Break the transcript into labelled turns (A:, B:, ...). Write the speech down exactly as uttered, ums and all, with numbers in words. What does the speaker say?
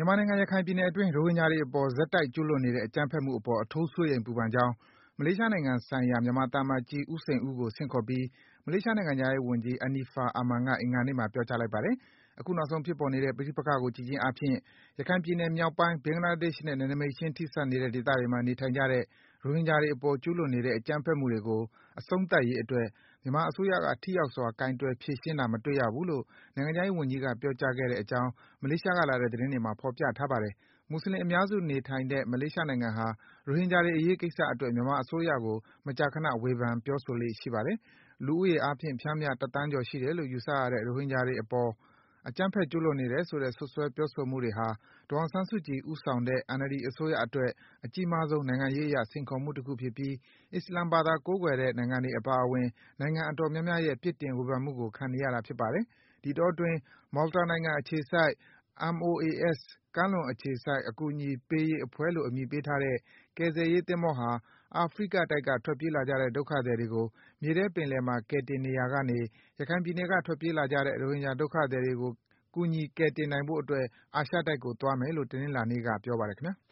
A: မြန်မာနိုင်ငံ ရခိုင်ပြည်နယ်အတွင်း ရိုဟင်ဂျာတွေအပေါ် ဆက်တိုက်ကျူးလွန်နေတဲ့ အကြမ်းဖက်မှုအပေါ် အထူးစိုးရိမ်ပူပန်ကြောင်း မလေးရှားနိုင်ငံဆိုင်ရာ မြန်မာသံအမတ်ကြီး ဦးစိန်ဦးကို ဆင့်ခေါ်ပြီး မလေးရှားနိုင်ငံခြားရေးဝန်ကြီး Anifah Aman က အင်္ဂါနေ့မှာ ပြောကြားလိုက်ပါတယ်။ အခုနောက်ဆုံး ဖြစ်ပေါ်နေတဲ့ ပဋိပက္ခကို ကြည့်ခြင်းအားဖြင့် ရခိုင်ပြည်နယ်မြောက်ပိုင်း ဘင်္ဂလားဒေ့ရှ်နဲ့ နယ်နိမိတ်ချင်း ထိစပ်နေတဲ့ ဒေသတွေမှာ နေထိုင်ကြတဲ့ ရိုဟင်ဂျာတွေအပေါ် ကျူးလွန်နေတဲ့ အကြမ်းဖက်မှုတွေကို အဆုံးသတ်ရေးအတွက် မြန်မာအစိုးရက ထိရောက်စွာ ကိုင်တွယ် ဖြေရှင်းတာ မတွေ့ရဘူးလို့ နိုင်ငံခြားရေးဝန်ကြီးက ပြောကြားခဲ့တဲ့အကြောင်း မလေးရှားကလာတဲ့ သတင်းတွေမှာ ဖော်ပြထားပါတယ်။ မွတ်ဆလင်အများစုနေထိုင်တဲ့ မလေးရှားနိုင်ငံဟာ ရိုဟင်ဂျာတွေအရေးကိစ္စအတွက် မြန်မာအစိုးရကို မကြာခန ဝေဖန် ပြောဆိုလေ့ ရှိပါတယ်။ လူဦးရေအားဖြင့် ပျမ်းမျှ တသန်းကျော်ရှိတယ်လို့ ယူဆရတဲ့ ရိုဟင်ဂျာတွေအပေါ် အကြမ်းဖက် ကျူးလွန်နေတယ်ဆိုတဲ့ စွပ်စွဲ ပြောဆိုမှုတွေဟာ ဒေါ်အောင်ဆန်းစုကြည် ဦးဆောင်တဲ့ အန်အယ်လ်ဒီအစိုးရအတွက် အကြီးမားဆုံး နိုင်ငံရေးအရ စိန်ခေါ်မှုတခုဖြစ်ပြီး အစ္စလာမ်ဘာသာ ကိုးကွယ်တဲ့ နိုင်ငံတွေအပါအဝင် နိုင်ငံအတော်များများရဲ့ ပြစ်တင် ဝေဖန်မှုကို ခံနေရတာ ဖြစ်ပါတယ်။ ဒီအတောအတွင်း Malta နိုင်ငံအခြေစိုက် MOAS ကမ်းလွန်အခြေစိုက် အကူအညီပေးရေးအဖွဲ့လို့ အမည်ပေးထားတဲ့ ကယ်ဆယ်ရေးသင်္ဘောဟာ အာဖရိကတိုက်က ထွက်ပြေးလာကြတဲ့ ဒုက္ခသည်တွေကို မြေထဲပင်လယ်မှာ ကယ်တင်နေရာကနေ ရခိုင်ပြည်နယ်က ထွက်ပြေးလာကြတဲ့ ရိုဟင်ဂျာ ဒုက္ခသည်တွေကို ကူညီ ကယ်တင်နိုင်ဖို့အတွက် အာရှတိုက်ကို သွားမယ်လို့ တနင်္လာနေ့က ပြောပါတယ် ခင်ဗျာ